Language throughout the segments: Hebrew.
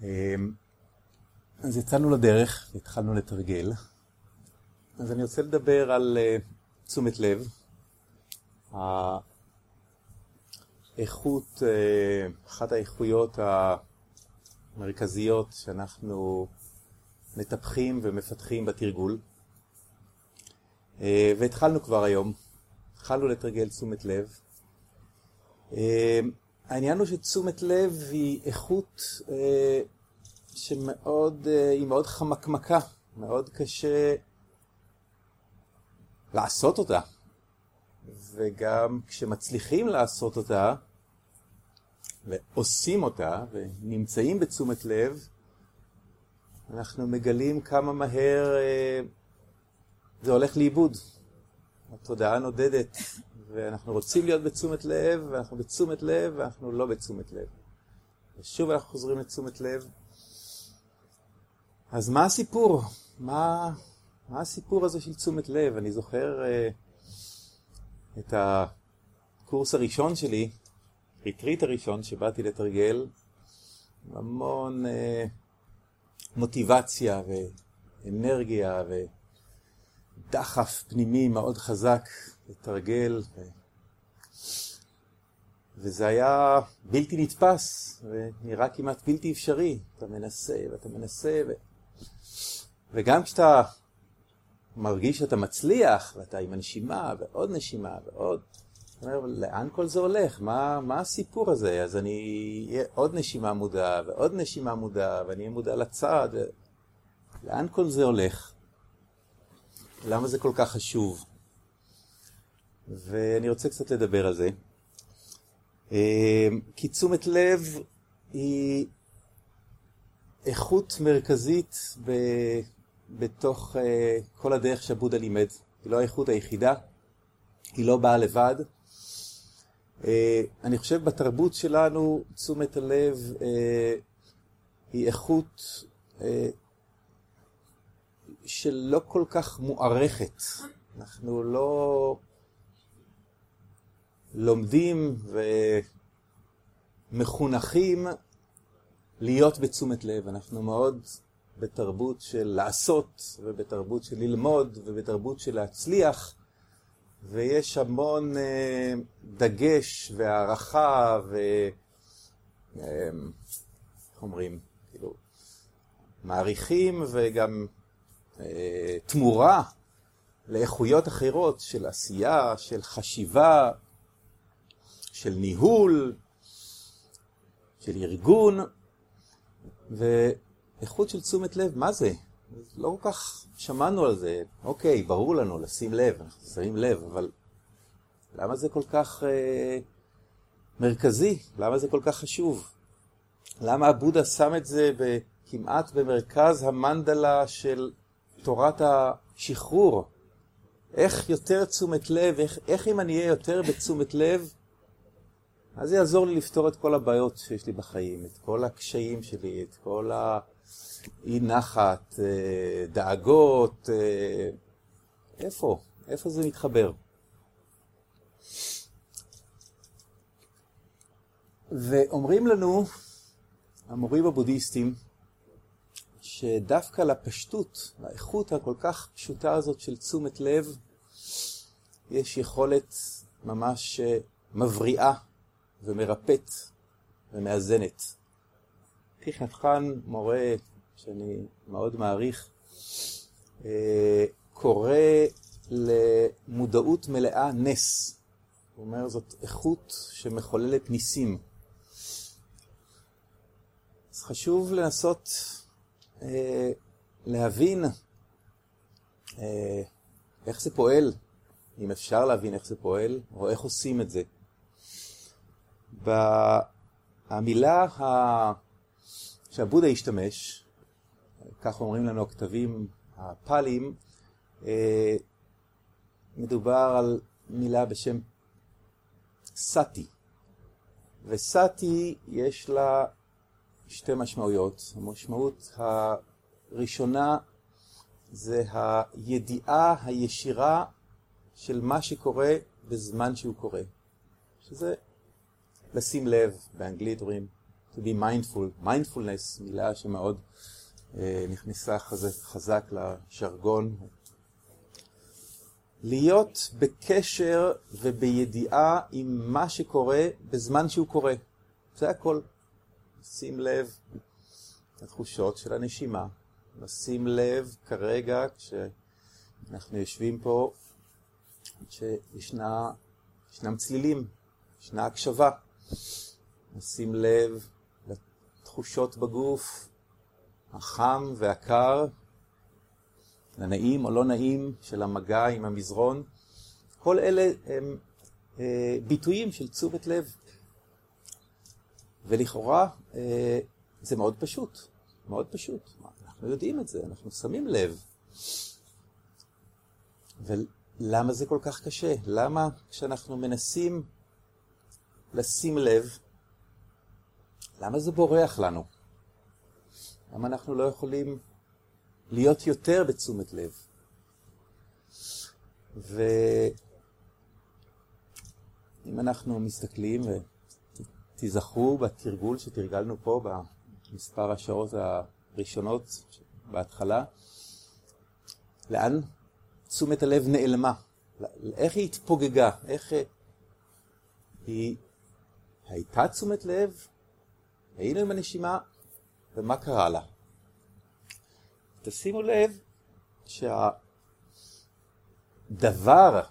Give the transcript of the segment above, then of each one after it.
אז יצאנו לדרך, התחלנו לתרגל. אז אני רוצה לדבר על תשומת לב. האיכות, אחת האיכויות המרכזיות שאנחנו מטפחים ומפתחים בתרגול. והתחלנו כבר היום. התחלנו לתרגל תשומת לב. העניין הוא שתשומת לב היא איכות היא מאוד חמקמקה, מאוד קשה לעשות אותה. וגם כשמצליחים לעשות אותה ועושים אותה ונמצאים בתשומת לב, אנחנו מגלים כמה מהר זה הולך לאיבוד. התודעה נודדת, ואנחנו רוצים להיות בתשומת לב, ואנחנו בתשומת לב, ואנחנו לא בתשומת לב. ושוב אנחנו חוזרים לתשומת לב. אז מה הסיפור? מה הסיפור הזה של תשומת לב? אני זוכר את הקורס הראשון שלי, ריטריט הראשון שבאתי לתרגל, המון מוטיבציה ואנרגיה ודחף פנימי מאוד חזק לתרגל. וזה היה בלתי נתפס ונראה כמעט בלתי אפשרי. אתה מנסה ואתה מנסה וגם כשאתה מרגיש שאתה מצליח ואתה עם הנשימה ועוד נשימה ועוד, אתה אומר, לאן כל זה הולך? מה הסיפור הזה? אז אני אהיה עוד נשימה מודע ועוד נשימה מודע ואני אהיה מודע לצד. לאן כל זה הולך? למה זה כל כך חשוב? ואני רוצה קצת לדבר על זה. כי תשומת לב היא איכות מרכזית בתוך כל הדרך שבודה לימד. היא לא האיכות היחידה, היא לא באה לבד. אני חושב בתרבות שלנו תשומת הלב היא איכות שלא כל כך מוערכת. אנחנו לא לומדים ומחונכים להיות בתשומת לב. אנחנו מאוד בתרבות של לעשות, ובתרבות של ללמוד, ובתרבות של להצליח, ויש המון דגש והערכה איך אומרים, כאילו, מעריכים וגם תמורה לאיכויות אחרות של עשייה, של חשיבה, של ניהול, של ארגון, ואיכות של תשומת לב, מה זה? לא כל כך שמענו על זה. אוקיי, ברור לנו לשים לב, אנחנו שמים לב, אבל למה זה כל כך מרכזי? למה זה כל כך חשוב? למה הבודה שם את זה כמעט במרכז המנדלה של תורת השחרור? איך יותר תשומת לב, איך אם אני אהיה יותר בתשומת לב, אז זה יעזור לי לפתור את כל הבעיות שיש לי בחיים, את כל הקשיים שלי, את כל האי נחת, דאגות, איפה זה מתחבר? ואומרים לנו, המורים הבודהיסטים, שדווקא לפשטות, לאיכות הכל כך פשוטה הזאת של תשומת לב, יש יכולת ממש מבריאה ומרפאת ומאזנת. פיך נתחן, מורה שאני מאוד מעריך, קורא למודעות מלאה נס. הוא אומר, זאת איכות שמחוללת ניסים. אז חשוב לנסות להבין איך זה פועל, אם אפשר להבין איך זה פועל, או איך עושים את זה. המילה שהבודה השתמש, כך אומרים לנו הכתבים הפאלים, מדובר על מילה בשם סאטי. וסאטי יש לה שתי משמעויות. המשמעות הראשונה זה הידיעה הישירה של מה שקורה בזמן שהוא קורה. שזה לשים לב, באנגלית אומרים to be mindful. mindfulness, מילה שמאוד נכנסה חזק לשרגון. להיות בקשר ובידיעה עם מה שקורה בזמן שהוא קורה. זה הכל. שים לב לתחושות של הנשימה. נשים לב כרגע כשאנחנו יושבים פה שישנם צלילים, ישנה הקשבה. נשים לב לתחושות בגוף, החם והקר, הנעים או לא נעים של המגע עם המזרון. כל אלה הם ביטויים של תשומת לב. ולכאורה זה מאוד פשוט, מאוד פשוט. אנחנו יודעים את זה, אנחנו שמים לב. ולמה זה כל כך קשה? למה כשאנחנו מנסים לשים לב, למה זה בורח לנו? למה אנחנו לא יכולים להיות יותר בתשומת לב? ואם אנחנו מסתכלים ותזכרו בתרגול שתרגלנו פה במספר השעות הראשונות בהתחלה, לאן תשומת הלב נעלמה? איך היא התפוגגה? איך היא הייתה תשומת לב? היינו עם הנשימה, ומה קרה לה? תשימו לב שהדבר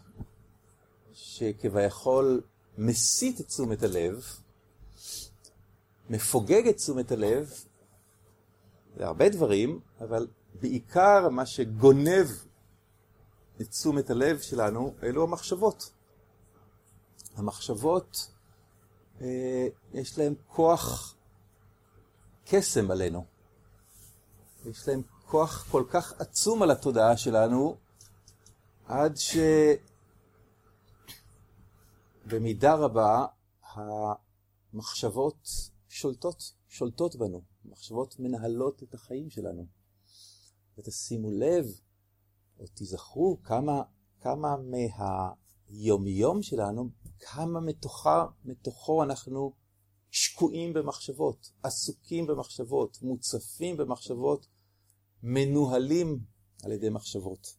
שכביכול מסית את תשומת הלב, מפוגג את תשומת הלב, זה הרבה דברים, אבל בעיקר מה שגונב את תשומת הלב שלנו, אלו המחשבות. המחשבות, יש להם כוח קסם עלינו. יש להם כוח כל כך עצום על התודעה שלנו, עד שבמידה רבה המחשבות שולטות בנו. המחשבות מנהלות את החיים שלנו. ותשימו לב, או תזכרו כמה מהיום-יום שלנו, כמה מתוכו אנחנו שקועים במחשבות, עסוקים במחשבות, מוצפים במחשבות, מנוהלים על ידי מחשבות.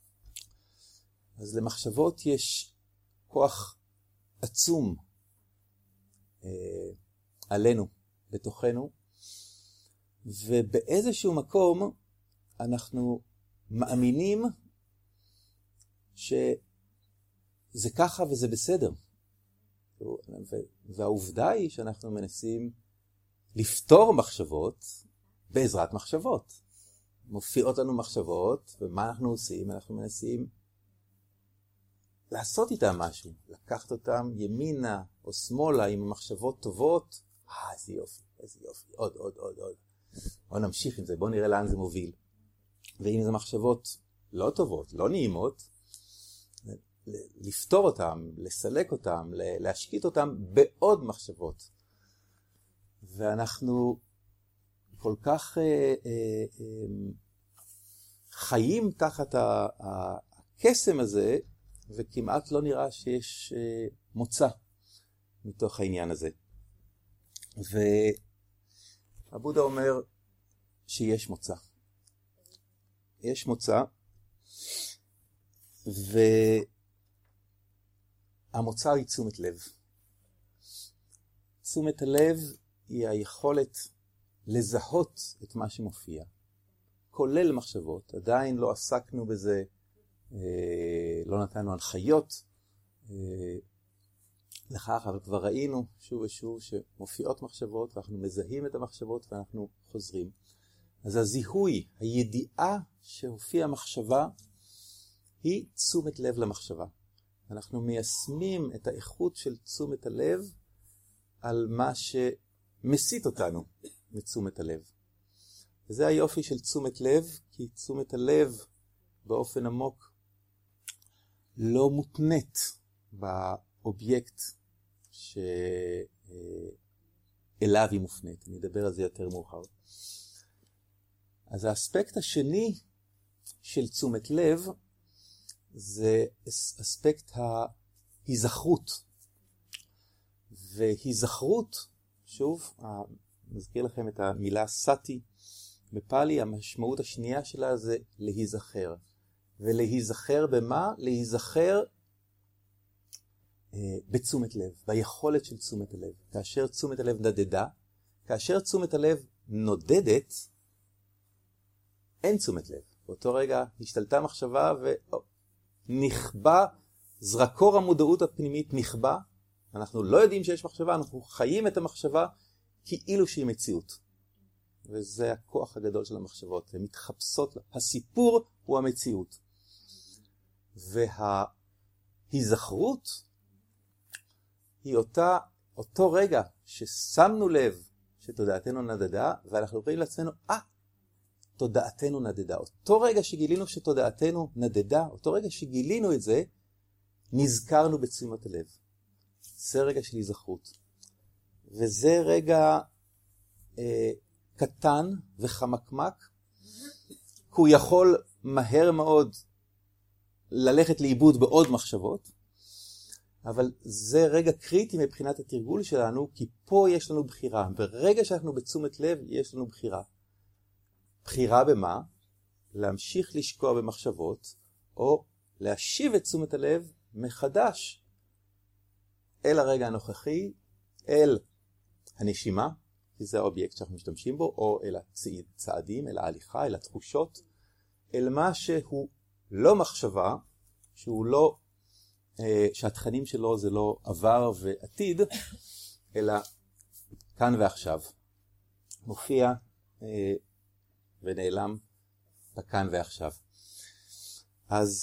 אז למחשבות יש כוח עצום עלינו, בתוכנו, ובאיזשהו מקום אנחנו מאמינים שזה ככה וזה בסדר. והעובדה היא שאנחנו מנסים לפתור מחשבות בעזרת מחשבות. מופיעות לנו מחשבות, ומה אנחנו עושים? אנחנו מנסים לעשות איתם משהו, לקחת אותם ימינה או שמאלה עם מחשבות טובות. איזה יופי, איזה יופי, עוד. בוא נמשיך עם זה, בוא נראה לאן זה מוביל. ואם זה מחשבות לא טובות, לא נעימות, לפתור אותם, לסלק אותם, להשקיט אותם בעוד מחשבות. ואנחנו כל כך חיים תחת הקסם הזה, וכמעט לא נראה שיש מוצא מתוך העניין הזה. והבודה אומר שיש מוצא. יש מוצא, והמוצא היא תשומת לב. תשומת הלב היא היכולת לזהות את מה שמופיע, כולל מחשבות. עדיין לא עסקנו בזה, לא נתנו הנחיות לכך, אבל כבר ראינו שוב ושוב שמופיעות מחשבות, ואנחנו מזהים את המחשבות ואנחנו חוזרים. אז הזיהוי, הידיעה שהופיעה מחשבה, היא תשומת לב למחשבה. אנחנו מיישמים את האיכות של תשומת הלב על מה שמסית אותנו מתשומת הלב. וזה היופי של תשומת לב, כי תשומת הלב באופן עמוק לא מותנית באובייקט שאליו היא מופנית. אני אדבר על זה יותר מאוחר. אז האספקט השני של תשומת לב זה אספקט ההיזכרות. והיזכרות, שוב, נזכיר לכם את המילה סאטי. בפאלי המשמעות השנייה שלה זה להיזכר. ולהיזכר במה? להיזכר בתשומת לב, ביכולת של תשומת הלב. כאשר תשומת הלב נדדה, כאשר תשומת הלב נודדת, אין תשומת לב. באותו רגע השתלטה מחשבה ונכבה, זרקור המודעות הפנימית נכבה. אנחנו לא יודעים שיש מחשבה, אנחנו חיים את המחשבה כאילו שהיא מציאות. וזה הכוח הגדול של המחשבות, הן מתחפשות, הסיפור הוא המציאות. וההיזכרות היא אותו רגע ששמנו לב שתודעתנו נדדה, ואנחנו רואים לעצמנו, תודעתנו נדדה. אותו רגע שגילינו שתודעתנו נדדה, אותו רגע שגילינו את זה, נזכרנו בתשומת הלב. זה רגע של היזכרות. וזה רגע קטן וחמקמק, כי הוא יכול מהר מאוד ללכת לאיבוד בעוד מחשבות, אבל זה רגע קריטי מבחינת התרגול שלנו, כי פה יש לנו בחירה. ברגע שאנחנו בתשומת לב, יש לנו בחירה. בחירה במה? להמשיך לשקוע במחשבות, או להשיב את תשומת הלב מחדש אל הרגע הנוכחי, אל הנשימה, כי זה האובייקט שאנחנו משתמשים בו, או אל הצעדים, אל ההליכה, אל התחושות, אל מה שהוא לא מחשבה, שהוא לא, שהתכנים שלו זה לא עבר ועתיד, אלא כאן ועכשיו. מופיע ונעלם בכאן ועכשיו. אז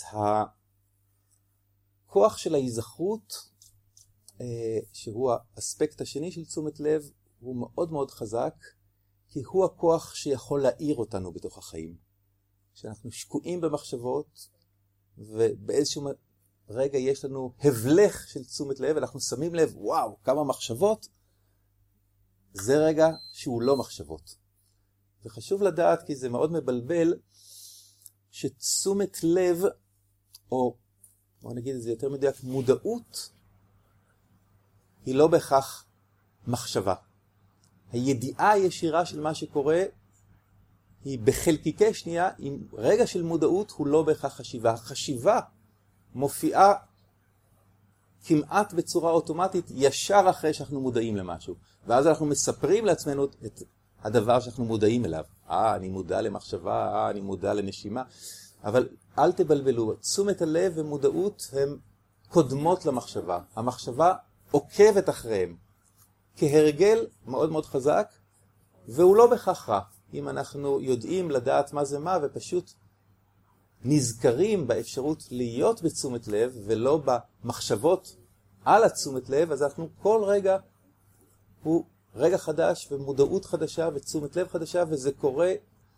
הכוח של ההיזכרות, שהוא האספקט השני של תשומת לב, הוא מאוד מאוד חזק, כי הוא הכוח שיכול להאיר אותנו בתוך החיים. כשאנחנו שקועים במחשבות, ובאיזשהו רגע יש לנו הבלך של תשומת לב, אנחנו שמים לב, וואו, כמה מחשבות, זה רגע שהוא לא מחשבות. וחשוב לדעת, כי זה מאוד מבלבל, שתשומת לב, או בוא נגיד את זה יותר מדויק, מודעות, היא לא בהכרח מחשבה. הידיעה הישירה של מה שקורה, היא בחלקיקי שנייה, עם רגע של מודעות הוא לא בהכרח חשיבה. החשיבה מופיעה כמעט בצורה אוטומטית, ישר אחרי שאנחנו מודעים למשהו. ואז אנחנו מספרים לעצמנו את הדבר שאנחנו מודעים אליו. אני מודע למחשבה, אני מודע לנשימה. אבל אל תבלבלו, תשומת הלב ומודעות הן קודמות למחשבה. המחשבה עוקבת אחריהם. כהרגל מאוד מאוד חזק, והוא לא בכך רע. אם אנחנו יודעים לדעת מה זה מה, ופשוט נזכרים באפשרות להיות בתשומת לב, ולא במחשבות על התשומת לב, אז אנחנו כל רגע הוא רגע חדש, ומודעות חדשה, ותשומת לב חדשה, וזה קורה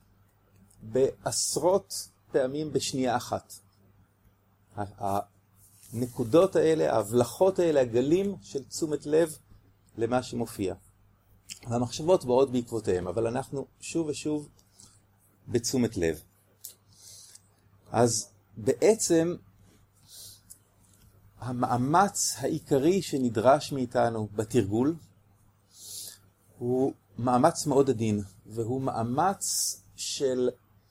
בעשרות פעמים בשנייה אחת. הנקודות האלה, ההבלחות האלה, הגלים של תשומת לב למה שמופיע. והמחשבות באות בעקבותיהם, אבל אנחנו שוב ושוב בתשומת לב. אז בעצם המאמץ העיקרי שנדרש מאיתנו בתרגול הוא מאמץ מאוד עדין, והוא מאמץ של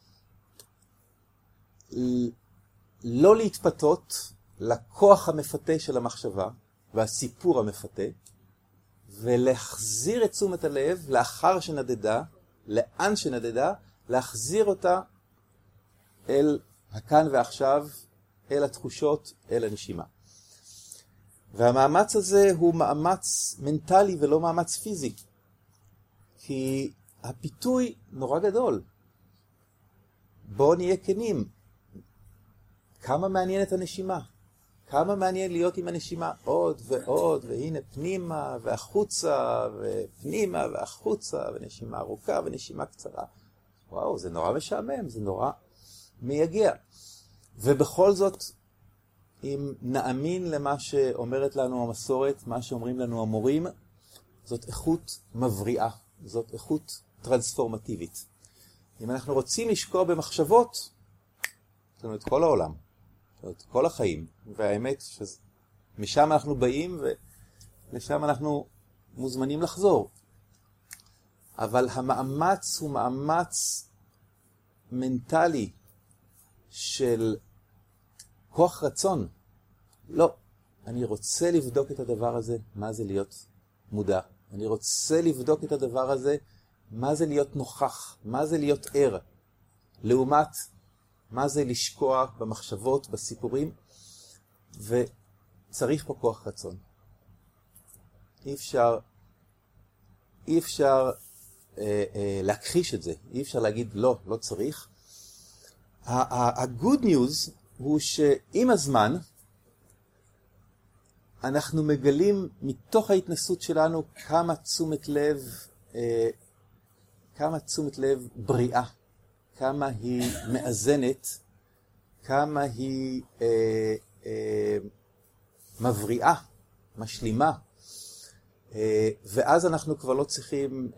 לא להתפתות לכוח המפתה של המחשבה והסיפור המפתה, ולהחזיר את תשומת הלב לאחר שנדדה, לאן שנדדה, להחזיר אותה אל הכאן ועכשיו, אל התחושות, אל הנשימה. והמאמץ הזה הוא מאמץ מנטלי ולא מאמץ פיזי. כי הפיתוי נורא גדול. בואו נהיה כנים. כמה מעניינת הנשימה? כמה מעניין להיות עם הנשימה עוד ועוד, והנה פנימה והחוצה, ופנימה והחוצה, ונשימה ארוכה ונשימה קצרה. וואו, זה נורא משעמם, זה נורא מייגע. ובכל זאת, אם נאמין למה שאומרת לנו המסורת, מה שאומרים לנו המורים, זאת איכות מבריאה, זאת איכות טרנספורמטיבית. אם אנחנו רוצים לשקוע במחשבות, יש לנו את כל העולם, את כל החיים, והאמת שמשם אנחנו באים ולשם אנחנו מוזמנים לחזור. אבל המאמץ הוא מאמץ מנטלי של כוח רצון. לא, אני רוצה לבדוק את הדבר הזה, מה זה להיות מודע. אני רוצה לבדוק את הדבר הזה, מה זה להיות נוכח, מה זה להיות ער. לעומת מה זה לשקוע במחשבות, בסיפורים, וצריך פה כוח רצון. אי אפשר להכחיש את זה, אי אפשר להגיד לא, לא צריך. ה-good news הוא שעם הזמן אנחנו מגלים מתוך ההתנסות שלנו כמה תשומת לב בריאה, כמה היא מאזנת, כמה היא מבריאה, משלימה. ואז אנחנו כבר לא צריכים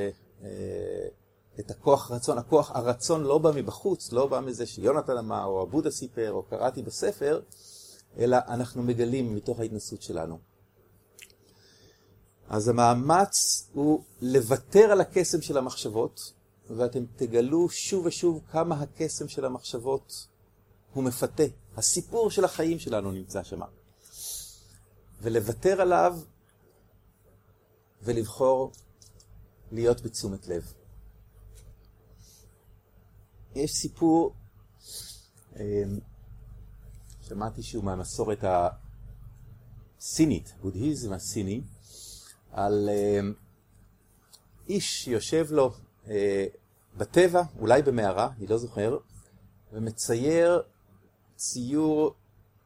את הכוח רצון. הרצון לא בא מבחוץ, לא בא מזה שיונתן אמר, או הבודה סיפר, או קראתי בספר, אלא אנחנו מגלים מתוך ההתנסות שלנו. אז המאמץ הוא לוותר על הקסם של המחשבות, ואתם תגלו שוב ושוב כמה הקסם של המחשבות הוא מפתה. הסיפור של החיים שלנו נמצא שם. ולוותר עליו ולבחור להיות בתשומת לב. יש סיפור, שמעתי שהוא מהמסורת הסינית, בודהיזם הסיני, על איש שיושב לו בטבע, אולי במערה, אני לא זוכר, ומצייר ציור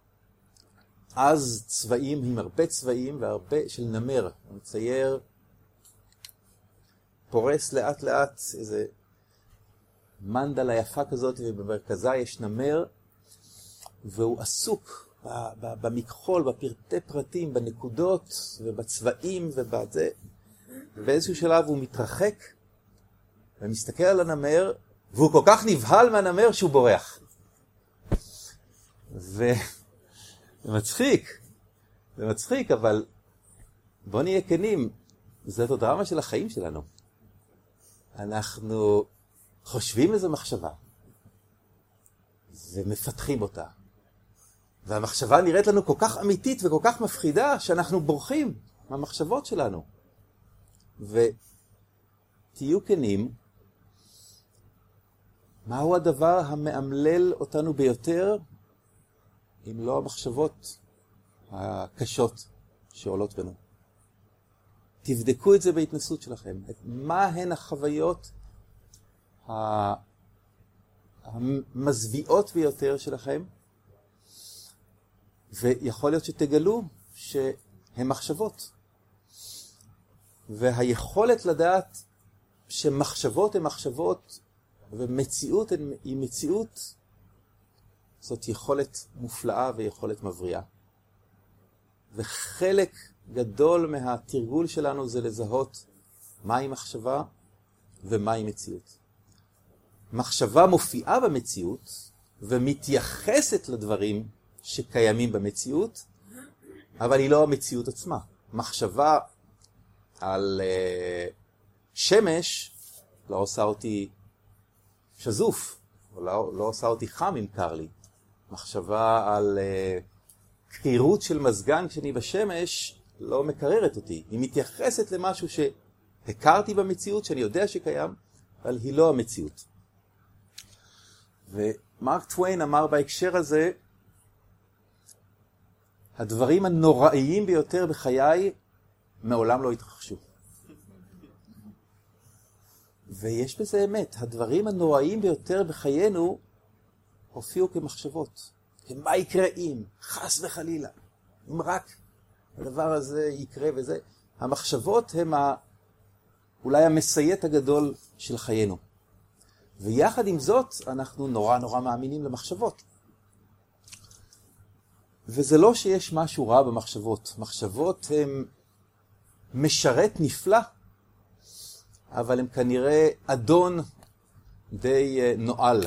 אז צבעים, עם הרבה צבעים והרבה של נמר. הוא מצייר, פורס לאט לאט איזה מנדלה יפה כזאת, ובמרכזה יש נמר, והוא עסוק במכחול, בפרטי פרטים, בנקודות ובצבעים ובזה. ובאיזשהו שלב הוא מתרחק ומסתכל על הנמר, והוא כל כך נבהל מהנמר שהוא בורח. זה מצחיק, אבל בוא נהיה כנים, זאת הדרמה של החיים שלנו. אנחנו חושבים איזו מחשבה, ומפתחים אותה. והמחשבה נראית לנו כל כך אמיתית וכל כך מפחידה, שאנחנו בורחים מהמחשבות שלנו. ותהיו כנים, מהו הדבר המאמלל אותנו ביותר, אם לא המחשבות הקשות שעולות בנו? תבדקו את זה בהתנסות שלכם. מה הן החוויות המזוויעות ביותר שלכם? ויכול להיות שתגלו שהן מחשבות. והיכולת לדעת שמחשבות הן מחשבות ומציאות היא מציאות, זאת יכולת מופלאה ויכולת מבריאה. וחלק גדול מהתרגול שלנו זה לזהות מהי מחשבה ומהי מציאות. מחשבה מופיעה במציאות ומתייחסת לדברים שקיימים במציאות, אבל היא לא המציאות עצמה. מחשבה על שמש לא עושה אותי שזוף, או לא עושה אותי חם אם קר לי. מחשבה על קרירות של מזגן כשאני בשמש לא מקררת אותי. היא מתייחסת למשהו שהכרתי במציאות, שאני יודע שקיים, אבל היא לא המציאות. ומרק טוויין אמר בהקשר הזה, הדברים הנוראיים ביותר בחיי מעולם לא התרחשו. ויש בזה אמת, הדברים הנוראיים ביותר בחיינו הופיעו כמחשבות. מה יקרה אם, חס וחלילה, אם רק הדבר הזה יקרה וזה. המחשבות הם אולי המסייט הגדול של חיינו. ויחד עם זאת, אנחנו נורא מאמינים למחשבות. וזה לא שיש משהו רע במחשבות. מחשבות הן משרת נפלא, אבל הם כנראה אדון די נועל.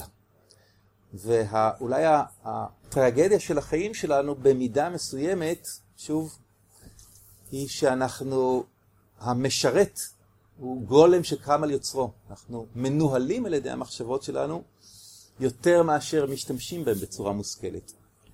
ואולי הטרגדיה של החיים שלנו במידה מסוימת, שוב, היא שאנחנו המשרת הוא גולם שקם על יוצרו. אנחנו מנוהלים על ידי המחשבות שלנו יותר מאשר משתמשים בהם בצורה מושכלת.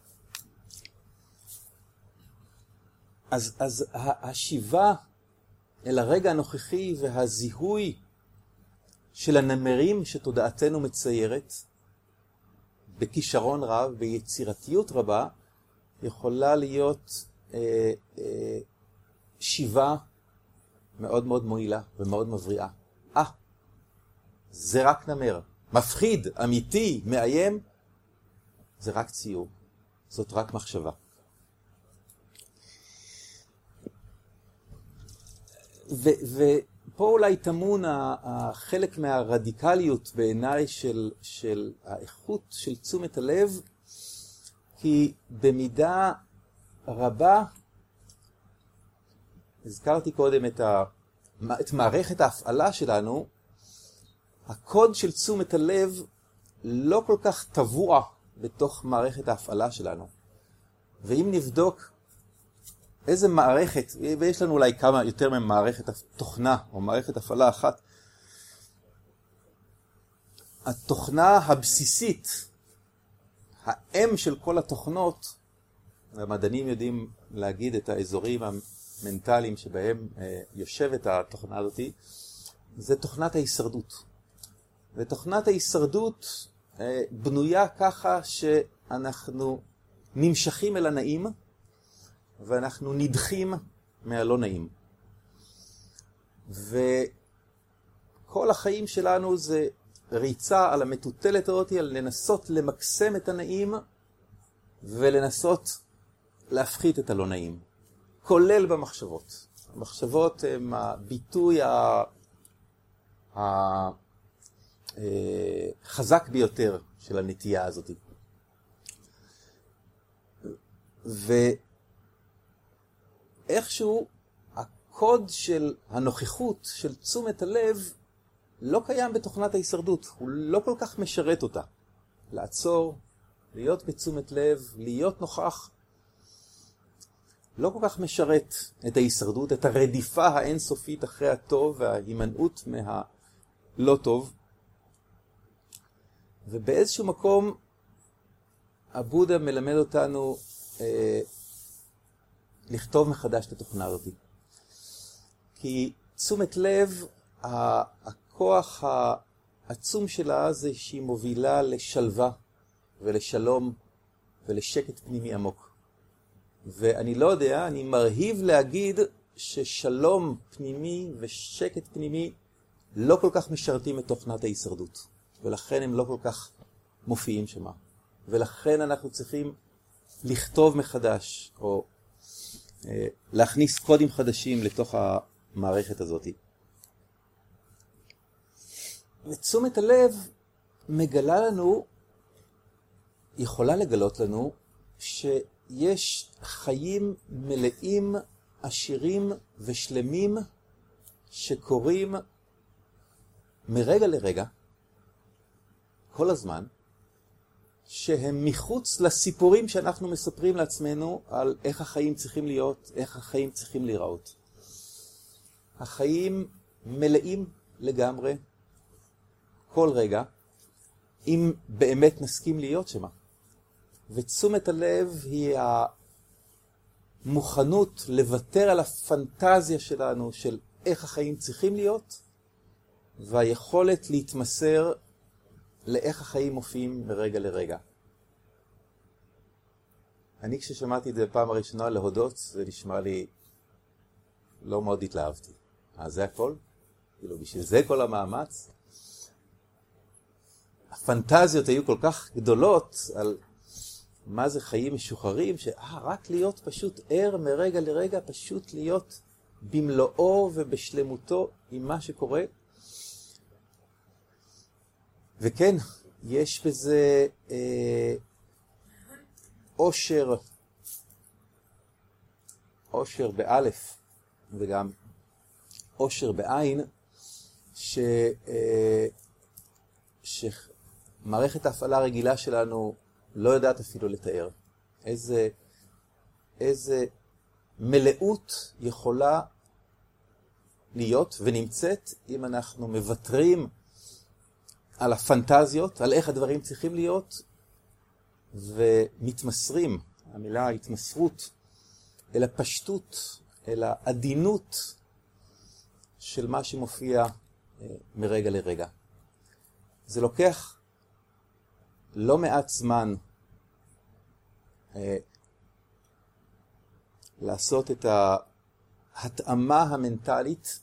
אז השיבה אל הרגע הנוכחי והזיהוי של הנמרים שתודעתנו מציירת בכישרון רב, ביצירתיות רבה, יכולה להיות שיבה מאוד מאוד מועילה ומאוד מבריאה. זה רק נמר. מפחיד, אמיתי, מאיים, זה רק ציור. זאת רק מחשבה. ופה אולי תמון חלק מהרדיקליות בעיניי של האיכות של תשומת הלב, כי במידה רבה, הזכרתי קודם את מערכת ההפעלה שלנו, הקוד של תשומת הלב לא כל כך טבוע בתוך מערכת ההפעלה שלנו. ואם נבדוק איזה מערכת, ויש לנו אולי כמה יותר ממערכת תוכנה או מערכת הפעלה אחת, התוכנה הבסיסית, האם של כל התוכנות, המדענים יודעים להגיד את האזורים המנטליים שבהם יושבת התוכנה הזאת, זה תוכנת ההישרדות. ותוכנת ההישרדות בנויה ככה שאנחנו נמשכים אל הנעים, ואנחנו נדחים מהלא נעים. וכל החיים שלנו זה ריצה על המטוטלת הזאת, על לנסות למקסם את הנעים, ולנסות להפחית את הלא נעים. כולל במחשבות. המחשבות הם הביטוי החזק ביותר של הנטייה הזאת. ואיכשהו הקוד של הנוכחות, של תשומת הלב, לא קיים בתוכנת ההישרדות. הוא לא כל כך משרת אותה. לעצור, להיות בתשומת לב, להיות נוכח, לא כל כך משרת את ההישרדות, את הרדיפה האינסופית אחרי הטוב וההימנעות מהלא טוב. ובאיזשהו מקום הבודה מלמד אותנו לכתוב מחדש את התוכנה הזאת. כי תשומת לב, הכוח העצום שלה זה שהיא מובילה לשלווה ולשלום ולשקט פנימי עמוק. ואני לא יודע, אני מרהיב להגיד ששלום פנימי ושקט פנימי לא כל כך משרתים את תוכנת ההישרדות. ולכן הם לא כל כך מופיעים שמה. ולכן אנחנו צריכים לכתוב מחדש, או להכניס קודים חדשים לתוך המערכת הזאת. ותשומת הלב מגלה לנו, יכולה לגלות לנו, שיש חיים מלאים, עשירים ושלמים, שקורים מרגע לרגע, כל הזמן, שהם מחוץ לסיפורים שאנחנו מספרים לעצמנו על איך החיים צריכים להיות, איך החיים צריכים להיראות. החיים מלאים לגמרי, כל רגע, אם באמת נסכים להיות שמה. ותשומת הלב היא המוכנות לוותר על הפנטזיה שלנו של איך החיים צריכים להיות, והיכולת להתמסר לאיך החיים מופיעים מרגע לרגע. אני כששמעתי את זה בפעם הראשונה להודות, זה נשמע לי לא מאוד התלהבתי. זה הכל? כאילו בשביל זה כל המאמץ? הפנטזיות היו כל כך גדולות על מה זה חיים משוחררים, רק להיות פשוט ער מרגע לרגע, פשוט להיות במלואו ובשלמותו עם מה שקורה. וכן, יש בזה אושר באלף וגם אושר בעין, שמערכת ההפעלה הרגילה שלנו לא יודעת אפילו לתאר. איזה מלאות יכולה להיות ונמצאת אם אנחנו מוותרים על הפנטזיות, על איך הדברים צריכים להיות, ומתמסרים, המילה התמסרות, אל הפשטות, אל העדינות של מה שמופיע מרגע לרגע. זה לוקח לא מעט זמן לעשות את ההתאמה המנטלית,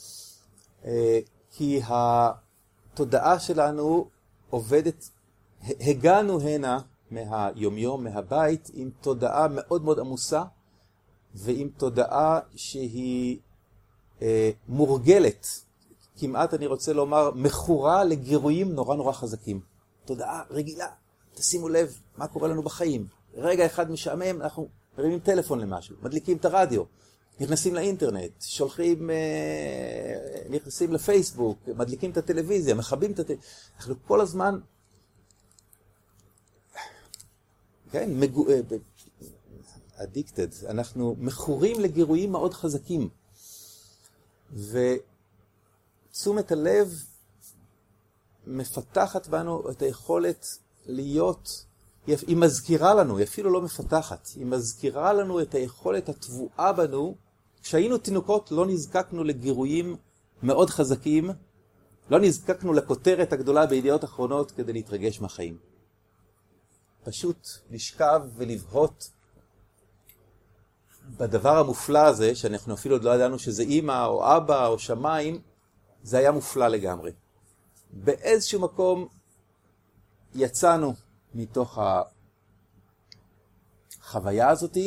כי התודעה שלנו עובדת, הגענו הנה מהיומיום, מהבית, עם תודעה מאוד מאוד עמוסה, ועם תודעה שהיא מורגלת, כמעט אני רוצה לומר, מכורה לגירויים נורא נורא חזקים. תודעה רגילה, תשימו לב מה קורה לנו בחיים. רגע אחד משעמם, אנחנו מרימים טלפון למשהו, מדליקים את הרדיו, נכנסים לאינטרנט, שולחים, נכנסים לפייסבוק, מדליקים את הטלוויזיה, מכבים את הטלוויזיה. אנחנו כל הזמן, כן, addicted, אנחנו מכורים לגירויים מאוד חזקים. ותשומת הלב מפתחת בנו את היכולת להיות, היא מזכירה לנו, היא אפילו לא מפתחת, היא מזכירה לנו את היכולת התבואה בנו. כשהיינו תינוקות לא נזקקנו לגירויים מאוד חזקים, לא נזקקנו לכותרת הגדולה בידיעות אחרונות כדי להתרגש מהחיים. פשוט לשכב ולבהות בדבר המופלא הזה, שאנחנו אפילו עוד לא ידענו שזה אמא או אבא או שמיים, זה היה מופלא לגמרי. באיזשהו מקום יצאנו מתוך החוויה הזאת,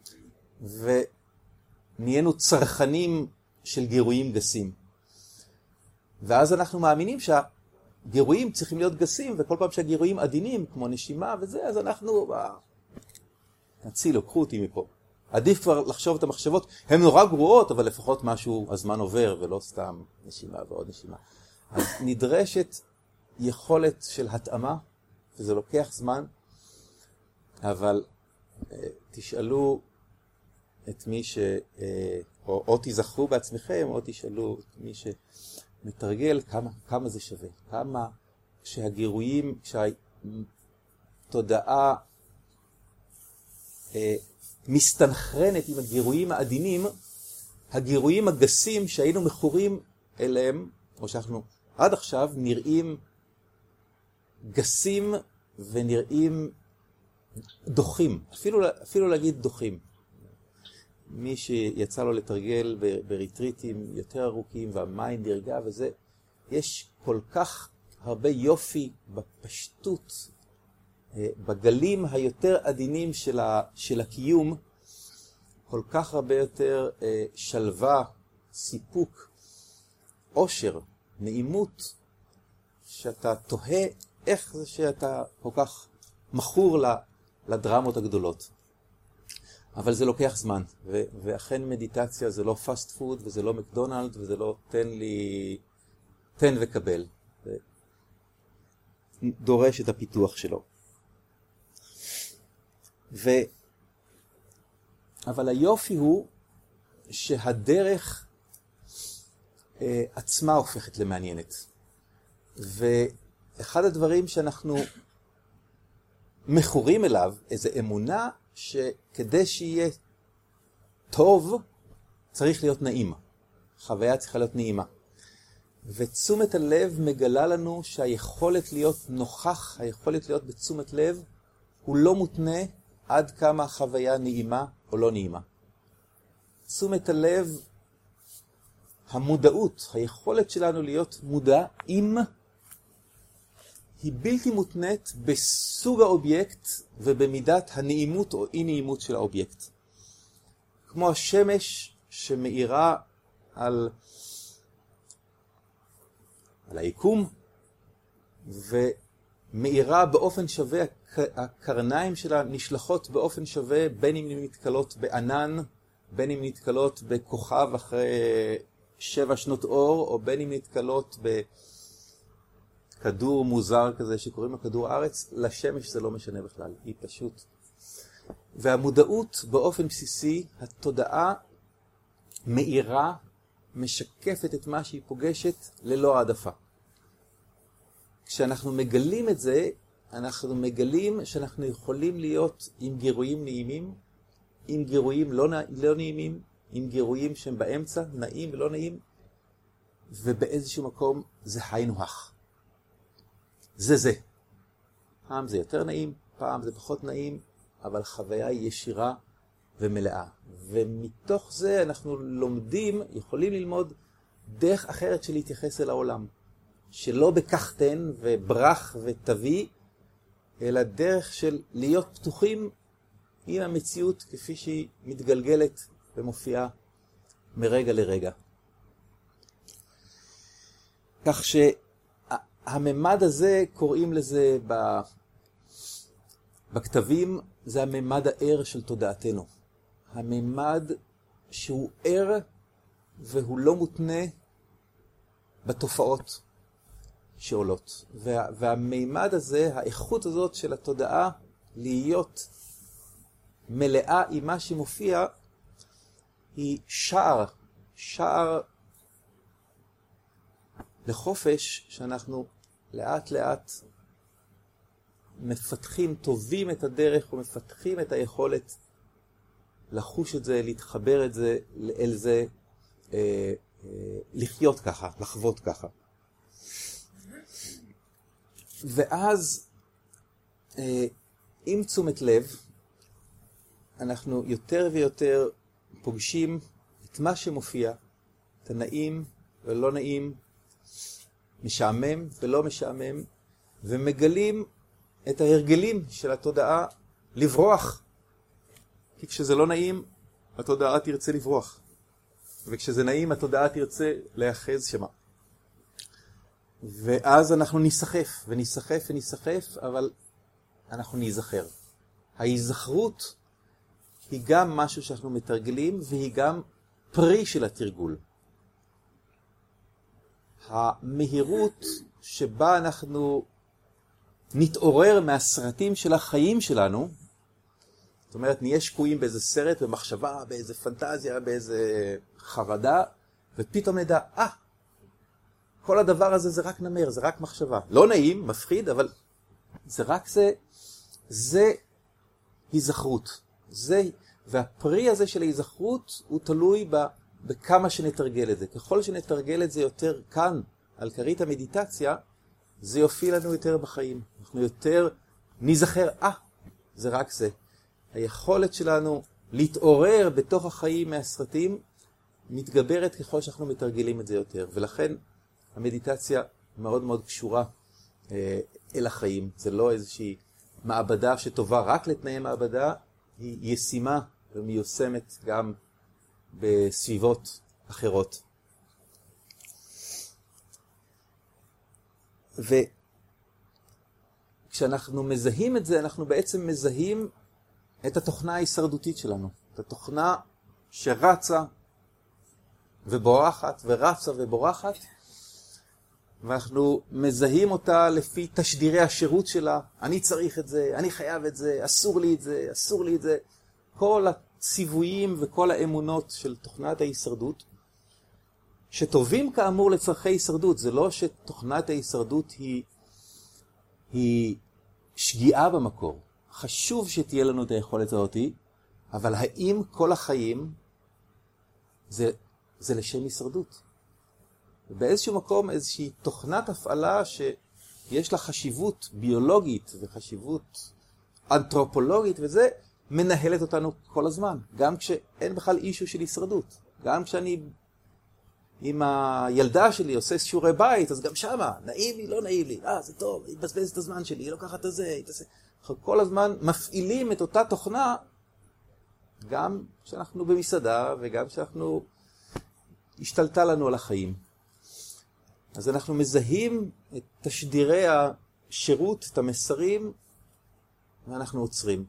ונהיינו צרכנים של גירויים גסים. ואז אנחנו מאמינים שהגירויים צריכים להיות גסים, וכל פעם שהגירויים עדינים, כמו נשימה וזה, אז אנחנו, תצילו, קחו אותי מפה. עדיף כבר לחשוב את המחשבות, הן נורא גרועות, אבל לפחות משהו, הזמן עובר, ולא סתם נשימה ועוד נשימה. אז נדרשת יכולת של התאמה, וזה לוקח זמן, אבל תשאלו את מי או תזכרו בעצמכם, או תשאלו את מי שמתרגל כמה זה שווה, כמה שהגירויים, כשהתודעה מסתנכרנת עם הגירויים העדינים, הגירויים הגסים שהיינו מכורים אליהם, או שאנחנו עד עכשיו נראים גסים ונראים דוחים, אפילו להגיד דוחים. מי שיצא לו לתרגל בריטריטים יותר ארוכים והמים נרגע וזה, יש כל כך הרבה יופי בפשטות, בגלים היותר עדינים של הקיום, כל כך הרבה יותר שלווה, סיפוק, עושר, נעימות, שאתה תוהה איך זה שאתה כל כך מכור לדרמות הגדולות. אבל זה לוקח זמן, ואכן מדיטציה זה לא פאסט פוד, וזה לא מקדונלד, וזה לא תן וקבל. זה דורש את הפיתוח שלו. אבל היופי הוא שהדרך עצמה הופכת למעניינת. ואחד הדברים שאנחנו מכורים אליו, איזו אמונה שכדי שיהיה טוב, צריך להיות נעים. חוויה צריכה להיות נעימה. ותשומת הלב מגלה לנו שהיכולת להיות נוכח, היכולת להיות בתשומת לב, הוא לא מותנה עד כמה החוויה נעימה או לא נעימה. תשומת הלב, המודעות, היכולת שלנו להיות מודעים, היא בלתי מותנית בסוג האובייקט ובמידת הנעימות או אי נעימות של האובייקט. כמו השמש שמאירה על היקום ומאירה באופן שווה, הקרניים שלה נשלחות באופן שווה, בין אם נתקלות בענן, בין אם נתקלות בכוכב אחרי 7 שנות אור, או בין אם נתקלות בכדור מוזר כזה שקוראים לו כדור הארץ. לשמש זה לא משנה בכלל, היא פשוט. והמודעות באופן בסיסי, התודעה מאירה משקפת את מה שהיא פוגשת ללא העדפה. כשאנחנו מגלים את זה, אנחנו מגלים שאנחנו יכולים להיות עם גירויים נעימים, עם גירויים לא נעימים, עם גירויים שהם באמצע, נעים ולא נעים, ובאיזשהו מקום זה היינו הך. זה. פעם זה יותר נעים, פעם זה פחות נעים, אבל חוויה היא ישירה ומלאה. ומתוך זה אנחנו לומדים, יכולים ללמוד דרך אחרת של להתייחס אל העולם. שלא בכך תן וברח ותביא, אלא דרך של להיות פתוחים עם המציאות כפי שהיא מתגלגלת ומופיעה מרגע לרגע. כך שהממד הזה, קוראים לזה בכתבים, זה הממד הער של תודעתנו. הממד שהוא ער והוא לא מותנה בתופעות שעולות. והמימד הזה, האיכות הזאת של התודעה, להיות מלאה עם מה שמופיע, היא שער לחופש שאנחנו לאט לאט מפתחים, טובים את הדרך ומפתחים את היכולת לחוש את זה, להתחבר את זה, אל זה, לחיות ככה, לחוות ככה. ואז עם תשומת לב אנחנו יותר ויותר פוגשים את מה שמופיע, את הנעים ולא נעים, משעמם ולא משעמם, ומגלים את ההרגלים של התודעה לברוח. כי כשזה לא נעים, התודעה תרצה לברוח. וכשזה נעים, התודעה תרצה להיאחז שמה. ואז אנחנו נסחף, אבל אנחנו ניזכר. ההיזכרות היא גם משהו שאנחנו מתרגלים, והיא גם פרי של התרגול. המהירות שבה אנחנו נתעורר מהסרטים של החיים שלנו, זאת אומרת, נהיה שקועים באיזה סרט, במחשבה, באיזה פנטזיה, באיזה חרדה, ופתאום נדע, כל הדבר הזה זה רק נמר, זה רק מחשבה. לא נעים, מפחיד, אבל זה רק זה היזכרות. והפרי הזה של ההיזכרות הוא תלוי בכמה שנתרגל את זה. ככל שנתרגל את זה יותר כאן, על כרית המדיטציה, זה יופיע לנו יותר בחיים. אנחנו יותר נזכר, זה רק זה. היכולת שלנו להתעורר בתוך החיים מהסרטים מתגברת ככל שאנחנו מתרגלים את זה יותר. ולכן המדיטציה מאוד מאוד קשורה אל החיים. זה לא איזושהי מעבדה שטובה רק לתנאי מעבדה, היא ישימה ומיושמת גם בסביבות אחרות. וכשאנחנו מזהים את זה, אנחנו בעצם מזהים את התוכנה ההישרדותית שלנו. את התוכנה שרצה ובורחת ורצה ובורחת, ואנחנו מזהים אותה לפי תשדירי השירות שלה. אני צריך את זה, אני חייב את זה, אסור לי את זה, אסור לי את זה. כל הציוויים וכל האמונות של תוכנת ההישרדות, שטובים כאמור לצרכי הישרדות. זה לא שתוכנת ההישרדות היא שגיאה במקור. חשוב שתהיה לנו את היכולת הזאת, אבל האם כל החיים זה לשם הישרדות? ובאיזשהו מקום איזושהי תוכנת הפעלה שיש לה חשיבות ביולוגית וחשיבות אנתרופולוגית, וזה מנהלת אותנו כל הזמן, גם כשאין בכלל אישו של הישרדות. גם כשאני עם הילדה שלי עושה שיעורי בית, אז גם שמה, נעים לי, לא נעים לי, זה טוב, התבזבז את הזמן שלי, היא לוקחת את זה, אנחנו כל הזמן מפעילים את אותה תוכנה, גם כשאנחנו במסעדה וגם כשאנחנו השתלטה לנו על החיים. אז אנחנו מזהים את תשדירי השירות, את המסרים, ואנחנו עוצרים.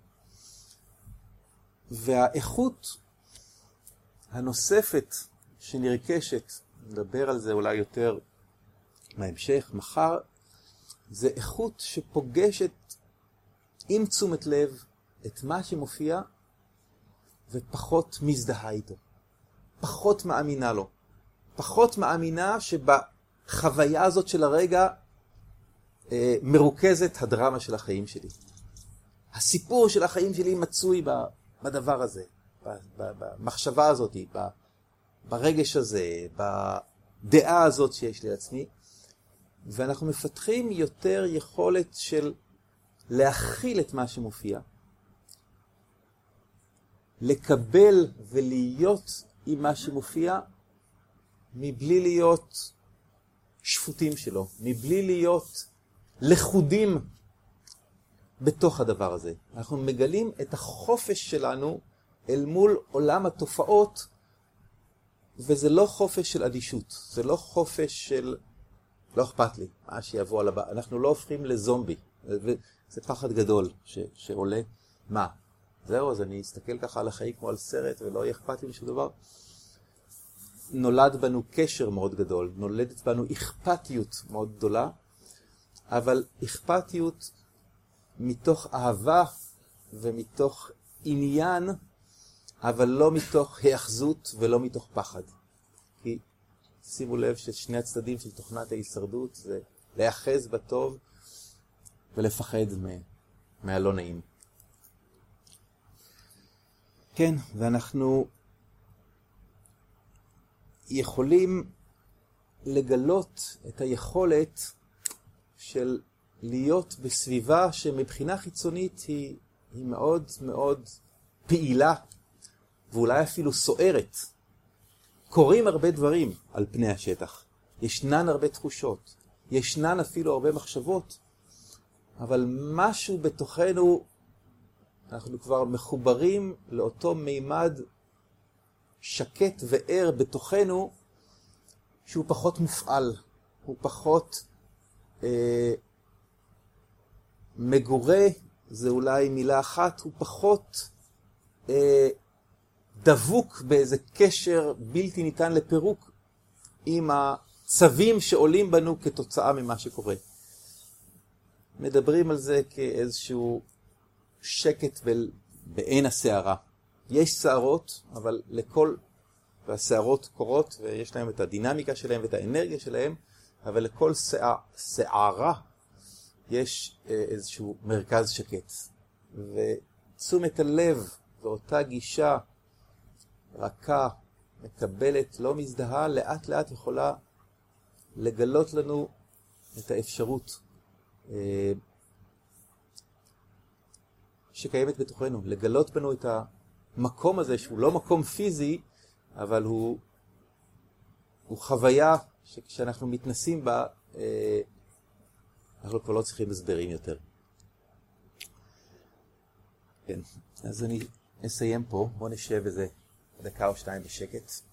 והאיכות הנוספת שנרכשת, נדבר על זה אולי יותר בהמשך, מחר, זה איכות שפוגשת עם תשומת לב את מה שמופיע, ופחות מזדהה איתו. פחות מאמינה לו. פחות מאמינה שבחוויה הזאת של הרגע מרוכזת הדרמה של החיים שלי. הסיפור של החיים שלי מצוי בדבר הזה, במחשבה הזאת, ברגש הזה, בדעה הזאת שיש לי עצמי. ואנחנו מפתחים יותר יכולת של להכיל את מה שמופיע, לקבל ולהיות עם מה שמופיע, מבלי להיות שפוטים שלו, מבלי להיות לחודים בתוך הדבר הזה. אנחנו מגלים את החופש שלנו אל מול עולם התופעות, וזה לא חופש של אדישות, זה לא חופש של לא אכפת לי, מה שיבוא על הבא. אנחנו לא הופכים לזומבי, זה פחד גדול שעולה. מה? זהו, אז אני אסתכל ככה על החיים כמו על סרט ולא יהיה אכפת לי משהו דבר. נולד בנו קשר מאוד גדול, נולדת בנו אכפתיות מאוד גדולה, אבל אכפתיות מתוך אהבה ומתוך עניין, אבל לא מתוך היאחזות ולא מתוך פחד. כי שימו לב ששני הצדדים של תוכנת ההישרדות זה להיאחז בטוב ולפחד מהלא נעים. כן, ואנחנו יכולים לגלות את היכולת של להיות בסביבה שמבחינה חיצונית היא מאוד מאוד פעילה, ואולי אפילו סוערת. קורים הרבה דברים על פני השטח. ישנן הרבה תחושות. ישנן אפילו הרבה מחשבות. אבל משהו בתוכנו, אנחנו כבר מחוברים לאותו מימד שקט וער בתוכנו, שהוא פחות מופעל. הוא פחות מגורה, זה אולי מילה אחת, הוא פחות דבוק באיזה קשר בלתי ניתן לפירוק עם הצווים שעולים בנו כתוצאה ממה שקורה. מדברים על זה כאיזשהו שקט בעין הסערה. יש סערות, אבל והסערות קורות ויש להם את הדינמיקה שלהם ואת האנרגיה שלהם, אבל לכל סערה יש איזשהו מרכז שקט. ותשומת הלב ואותה גישה רכה, מקבלת, לא מזדהה, לאט לאט יכולה לגלות לנו את האפשרות שקיימת בתוכנו, לגלות בנו את המקום הזה שהוא לא מקום פיזי, אבל הוא חוויה שכשאנחנו מתנסים בה, אנחנו כבר לא צריכים הסברים יותר. כן, אז אני אסיים פה, בוא נשב איזה דקה או שתיים בשקט.